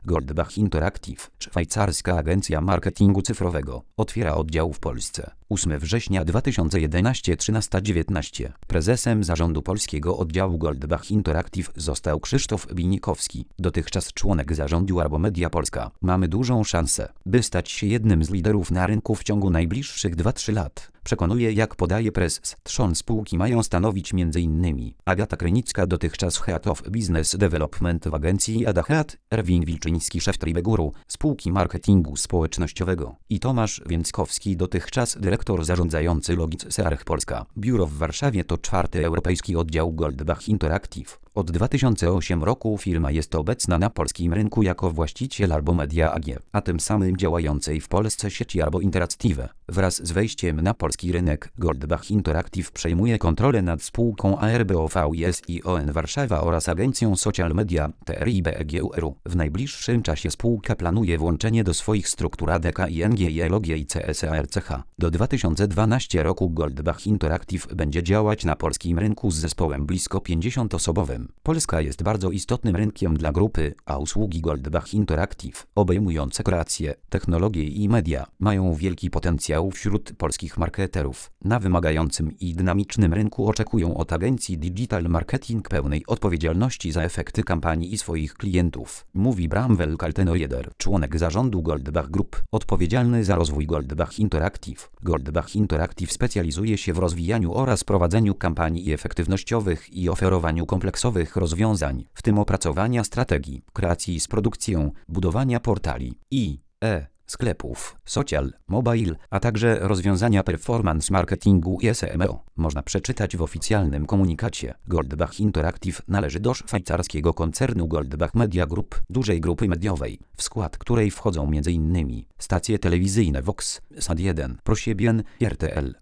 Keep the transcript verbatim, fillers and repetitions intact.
Goldbach Interactive, szwajcarska agencja marketingu cyfrowego, otwiera oddział w Polsce. ósmego września dwa tysiące jedenastego, trzynaście dziewiętnaście. Prezesem zarządu polskiego oddziału Goldbach Interactive został Krzysztof Binikowski, dotychczas członek zarządu Arbo Media Polska. Mamy dużą szansę, by stać się jednym z liderów na rynku w ciągu najbliższych dwóch do trzech lat. Przekonuje, jak podaje prezes, trzon spółki mają stanowić między innymi Agata Krynicka, dotychczas Head of Business Development w agencji Ada Head, Erwin Wilczyński, szef Tribeguru, spółki marketingu społecznościowego i Tomasz Więckowski, dotychczas dyrektor zarządzający Logic Search Polska. Biuro w Warszawie to czwarty europejski oddział Goldbach Interactive. Od dwa tysiące ósmego roku firma jest obecna na polskim rynku jako właściciel Arbo Media A G, a tym samym działającej w Polsce sieci Arbo Interactive. Wraz z wejściem na polski rynek Goldbach Interactive przejmuje kontrolę nad spółką A R B O V I S I O N Warszawa oraz agencją Social Media T R I B E G U R U. W najbliższym czasie spółka planuje włączenie do swoich struktur A D K I N G I L O G i C S A R C H. Do dwa tysiące dwunastego roku Goldbach Interactive będzie działać na polskim rynku z zespołem blisko pięćdziesięciosobowym. Polska jest bardzo istotnym rynkiem dla grupy, a usługi Goldbach Interactive, obejmujące kreację, technologię i media, mają wielki potencjał wśród polskich marketerów. Na wymagającym i dynamicznym rynku oczekują od agencji Digital Marketing pełnej odpowiedzialności za efekty kampanii i swoich klientów, mówi Bramwell Kaltenrieder, członek zarządu Goldbach Group, odpowiedzialny za rozwój Goldbach Interactive. Goldbach Interactive specjalizuje się w rozwijaniu oraz prowadzeniu kampanii efektywnościowych i oferowaniu kompleksowych rozwiązań, w tym opracowania strategii, kreacji z produkcją, budowania portali i e sklepów, social, mobile, a także rozwiązania performance marketingu i S M O. Można przeczytać w oficjalnym komunikacie. Goldbach Interactive należy do szwajcarskiego koncernu Goldbach Media Group, dużej grupy mediowej, w skład której wchodzą m.in. stacje telewizyjne Vox, S A D jeden, ProSieben i R T L.